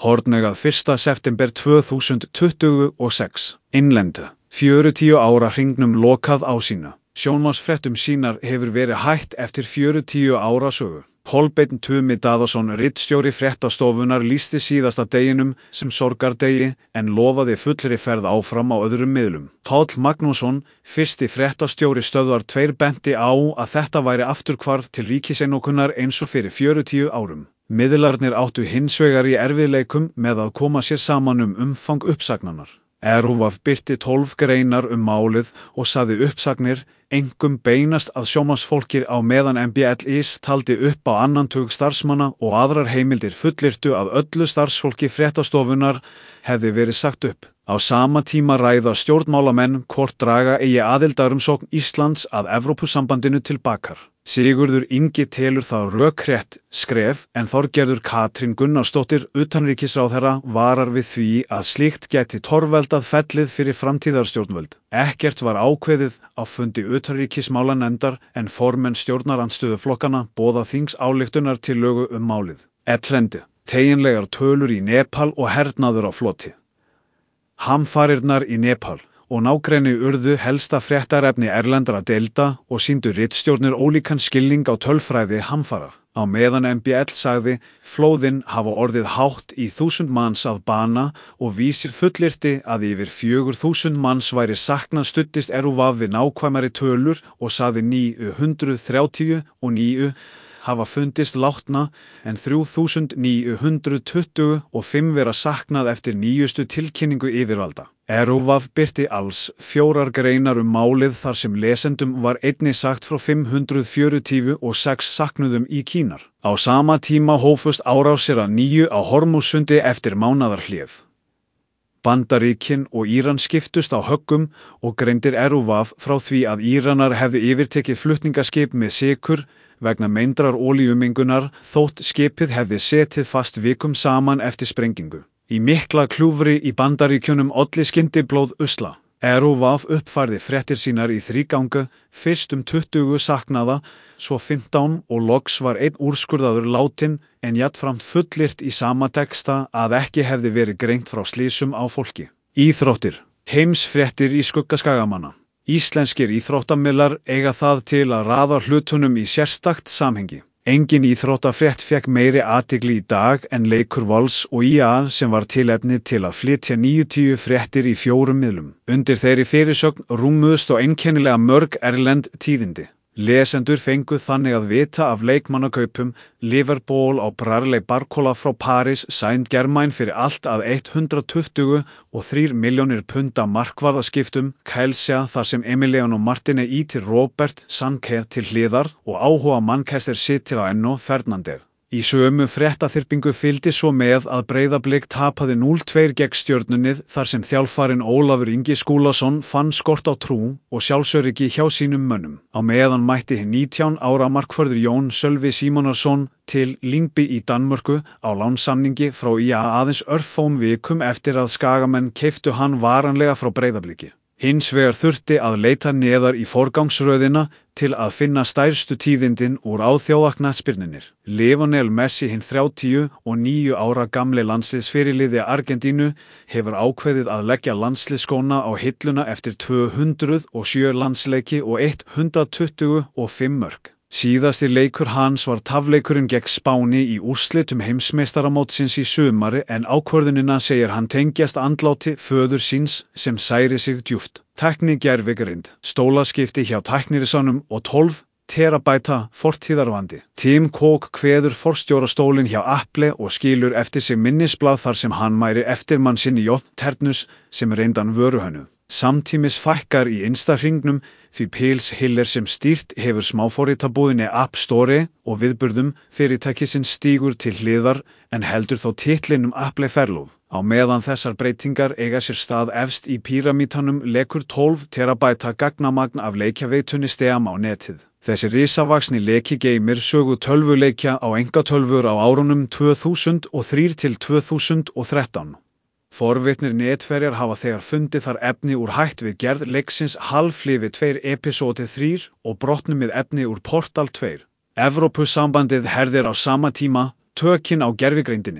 Hornauga 1. september 2026. Innlend. 40 ára hringnum lokað á sína. Sjónvarpsfréttum sínar hefur verið hætt eftir 40 ára sögu. Kolbeinn Tumi Daðason, ritstjóri fréttastofunnar, lýsti síðasta deginum sem sorgardegi en lofaði fullri ferð áfram á öðrum miðlum. Páll Magnússon, fyrsti fréttastjóri Stöðvar 2, benti á að þetta væri afturhvarf til ríkiseinokunar eins og fyrir 40 árum. Miðlarnir áttu hinsvegar í erfiðleikum með að koma sér saman umfang uppsagnanar. RÚV birti 12 greinar málið og sagði uppsagnir einkum beinast að sjónvarpsfólki á meðan MBL-ís taldi upp á annan tug starfsmanna og aðrar heimildir fullyrtu að öllu starfsfólki fréttastofunnar hefði verið sagt upp. Á sama tíma ræða stjórnmálamenn hvort draga eigi aðildarumsókn Íslands að Evrópusambandinu til bakar. Sigurður Ingi telur það rökrétt skref en Þorgerður Katrín Gunnarsdóttir utanríkisráðherra varar við því að slíkt geti torveldað fellið fyrir framtíðarstjórnvöld. Ekkert var ákveðið á fundi utanríkismálanefndar en formenn stjórnarandstöðuflokkana boða þingsályktunartillögu málið. Ellendi, teginlegar tölur í Nepal og hernaður á floti. Hamfarirnar í Nepal og nágrenni urðu helsta fréttarefni erlendra deilda og sýndu ritstjórnir ólíkan skilning á tölfræði hamfara. Á meðan MBL sagði flóðin hafa orðið hátt í 1000 manns að bana og vísir fullyrti að yfir 4000 manns væri saknað studdist RÚV við nákvæmari tölur og sagði 939 hafa fundist látna en 3925 vera saknað eftir nýjustu tilkynningu yfirvalda. RÚV birti alls 4 greinar málið þar sem lesendum var einnig sagt frá 546 saknuðum í Kínar. Á sama tíma hófust árásir að nýju á Hormússundi eftir mánaðarhlé. Bandaríkin og Íran skiptust á höggum og greindir RÚV frá því að Íranar hefðu yfirtekið flutningaskip með sykur vegna meindrar olíumengunar þótt skipið hefði setið fast vikum saman eftir sprengingu. Í mikla kljúfri í Bandaríkjunum olli skyndiblóð usla. RÚV uppfærði fréttir sínar í þrígangu, fyrst 20 saknaða, svo 15 og loks var einn úrskurðaður látinn en jafnframt fullyrt í sama texta að ekki hefði verið greint frá slysum á fólki. Íþróttir. Heimsfréttir í skugga skagamanna. Íslenskir íþróttamiðlar eiga það til að raða hlutunum í sérstakt samhengi. Engin íþróttafrétt fékk meiri athygli í dag en leikur Vals og IA sem var tilefni til að flytja 90 fréttir í 4 miðlum. Undir þeirri fyrirsögn rúmuðust og einkennilega mörg erlend tíðindi. Lesendur fengu þannig að vita af leikmannakaupum Liverpool á Bradley Barcola frá Paris Saint-Germain fyrir allt að 123 milljónir punda markvarðaskiptum, Chelsea þar sem Emiliano Martinez ýtir Robert Sanchez til hliðar og áhuga Manchester City á Enzo Fernandez. Í sömu fréttaþyrpingu fylgdi svo með að Breiðablik tapaði 0-2 gegn Stjörnunni þar sem þjálfarinn Ólafur Ingi Skúlason fann skort á trú og sjálfsöryggi hjá sínum mönnum. Á meðan mætti 19 ára markvörður Jón Sölvi Símonarsson til Lyngby í Danmörku á lánssamningi frá IA aðeins örfáum vikum eftir að Skagamenn keyptu hann varanlega frá Breiðabliki. Hins vegar þurfti að leita neðar í forgangsröðina til að finna stærstu tíðindin úr alþjóðaknattspyrnunni. Lionel Messi, hinn 39 ára gamli landsliðsfyrirliði Argentínu, hefur ákveðið að leggja landsliðsskóna á hilluna eftir 207 landsleiki og 125 mörk. Síðasti leikur hans var tafleikurinn gegn Spáni í úrslitum heimsmeistaramótsins í sumari en ákvörðunina segir hann tengjast andláti föður síns sem særi sig djúpt. Tækni gervigreind, stólaskipti hjá tæknirisanum og 12 terabæta fortíðarvandi. Tim Cook kveður forstjórastólinn hjá Apple og skilur eftir sig minnisblað þar sem hann mæri eftirmann sinn Jon Ternus sem reyndan vöruhönnu. Samtímis fækkar í Insta-hringnum því Pils Hiller sem stýrt hefur smáforritabúðinni App Store og viðburðum fyrirtækisins stígur til hliðar en heldur þó titlinum Apple Ferlov. Á meðan þessar breytingar eiga sér stað efst í píramítanum lekur 12 terabæta gagnamagn af leikjaveitunni STEAM á netið. Þessi risavaxni lekigeymir sögu tölvuleikja á einkatölvur á árunum 2003 til 2013. Forvitnir netverjar hafa þegar fundið þar efni úr hætt við gerð leiksins Half-Life 2 Episode 3 og brotnumið efni úr Portal 2. Evrópusambandið herðir á sama tíma tökin á gervigreindinni.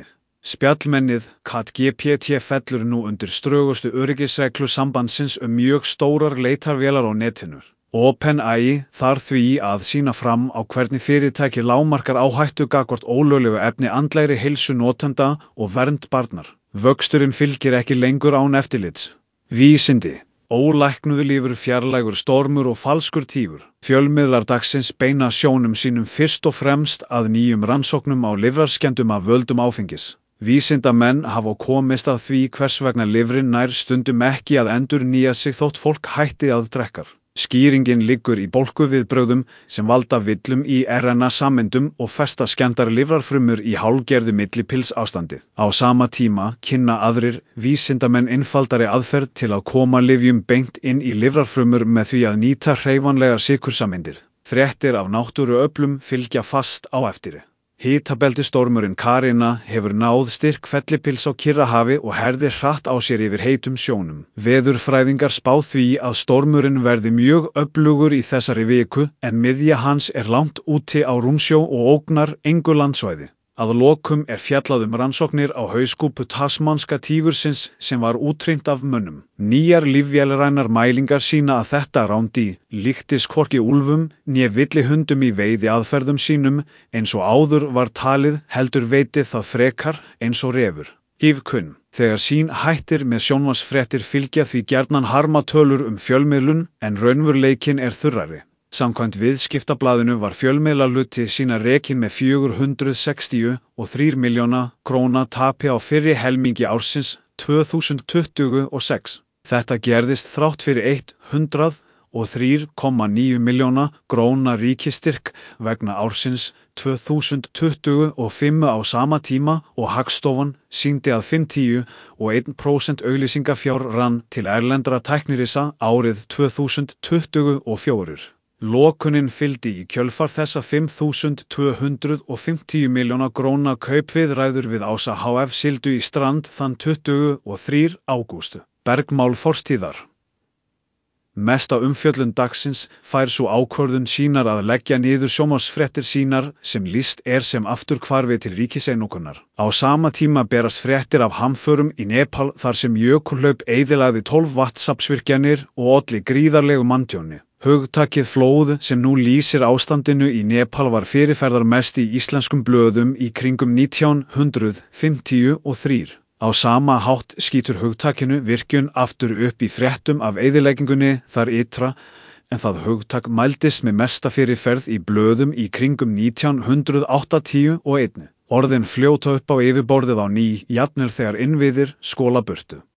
Spjallmennið ChatGPT fellur nú undir strögustu öryggisreglu sambandsins mjög stórar leitarvélar á netinu. OpenAI þarf því að sýna fram á hvernig fyrirtæki lágmarkar áhættu gagnvart ólöglegu efni, andlegri heilsu notenda og vernd barnar. Vöxturinn fylgir ekki lengur án eftirlits. Vísindi. Ólæknuðu lífur, fjarlægur stormur og falskur tífur. Fjölmiðlar dagsins beina sjónum sínum fyrst og fremst að nýjum rannsóknum á lifrarskemmdum af völdum áfengis. Vísindamenn hafa komist að því hvers vegna lifrin nær stundum ekki að endurnýja sig þótt fólk hætti að drekka. Skýringin liggur í bólguviðbrögðum sem valda villum í RNA-sameindum og festa skemmdar lifrarfrumur í hálfgerðu millipilsástandi. Á sama tíma kynna aðrir vísindamenn einfaldari aðferð til að koma lyfjum beint inn í lifrarfrumur með því að nýta hreyfanlegar sykursameindir. Fréttir af náttúruöflum fylgja fast á eftir. Hitabeltisstormurinn Karina hefur náð styrk fellibils á Kyrrahafi og herðir hratt á sér yfir heitum sjónum. Veðurfræðingar spá því að stormurinn verði mjög öflugur í þessari viku en miðja hans er langt úti á rúmsjó og ógnar engu landsvæði. Að lokum er fjallað rannsóknir á hauskúpu tasmanska tígursins sem var útrýmt af mönnum. Nýjar lífvélrænar mælingar sýna að þetta rándýr líktist hvorki úlfum né villihundum í veiðiaðferðum sínum eins og áður var talið, heldur veiti það frekar eins og refur. Gífkunn. Þegar sýn hættir með sjónvarpsfréttir fylgja því gjarnan harmatölur fjölmiðlun en raunveruleikinn er þurrari. Samkvæmt Viðskiptablaðinu var fjölmiðlahluti sína rekinn með 463 milljóna króna tapi á fyrri helmingi ársins 2026. Þetta gerðist þrátt fyrir 103,9 milljóna króna ríkisstyrk vegna ársins 2025 á sama tíma og Hagstofan sýndi að 51% auglýsingafjár rann til erlendra tæknirisa árið 2024. Lokunin fylgdi í kjölfar þessa 5.250 milljóna króna kaupviðræður við Ása HF sigldu í strand þann 23. ágúst. Bergmál fortíðar. Mesta umfjöllun dagsins fær sú ákvörðun sínar að leggja niður sjónvarpsfréttir sínar sem lýst er sem afturhvarfi til ríkiseinokunar. Á sama tíma berast fréttir af hamförum í Nepal þar sem jökulhlaup eyðilagði 12 vatnsaflsvirkjanir og olli gríðarlegu manntjóni. Hugtakið flóð sem nú lýsir ástandinu í Nepal var fyrirferðarmest í íslenskum blöðum í kringum 1953. Á sama hátt skýtur hugtakinu virkjun aftur upp í fréttum af eyðileggingunni þar ytra, en það hugtak mældist með mesta fyrirferð í blöðum í kringum 1981. Orðin fljóta upp á yfirborðið á ný, jafnvel þegar innviðir skola burtu.